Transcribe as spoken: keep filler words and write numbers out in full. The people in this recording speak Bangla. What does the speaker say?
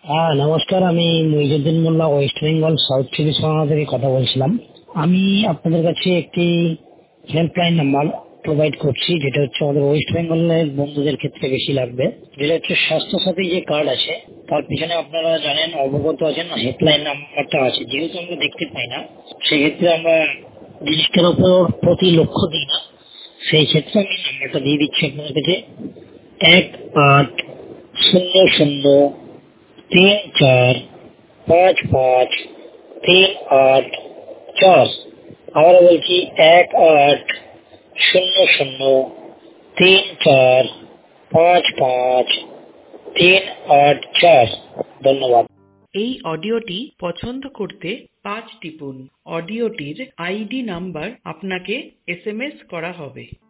হ্যাঁ নমস্কার, আমি মইজুদ্দিন মোল্লা ওয়েস্ট বেঙ্গল সাউথ চব্বিশ পরগনা থেকে কথা বলছিলাম। আমি আপনাদের কাছে একটি হেল্পলাইন নাম্বার প্রোভাইড করছি, যেটা হচ্ছে আমাদের ওয়েস্ট বেঙ্গলের বন্ধুদের ক্ষেত্রে বেশি লাগবে। যেটা হচ্ছে স্বাস্থ্য সাথী যে কার্ড আছে তার পিছনে আপনারা জানেন, অবগত আছেন, হেল্পলাইন নাম্বারটা আছে। যেহেতু আমরা দেখতে পাই না, সেক্ষেত্রে আমরা জিনিসটার উপর প্রতি লক্ষ্য দিই না, সেই ক্ষেত্রে আমি নাম্বারটা দিয়ে দিচ্ছি আপনাদের কাছে। এক আট শূন্য শূন্য তিন চার পাঁচ পাঁচ তিন আট চার। আবারও বলছি, এক আট শূন্য শূন্য তিন চার পাঁচ পাঁচ তিন আট চার। ধন্যবাদ। এই অডিওটি পছন্দ করতে পাঁচ টিপুন। অডিওটির আইডি নাম্বার আপনাকে এসএমএস করা হবে।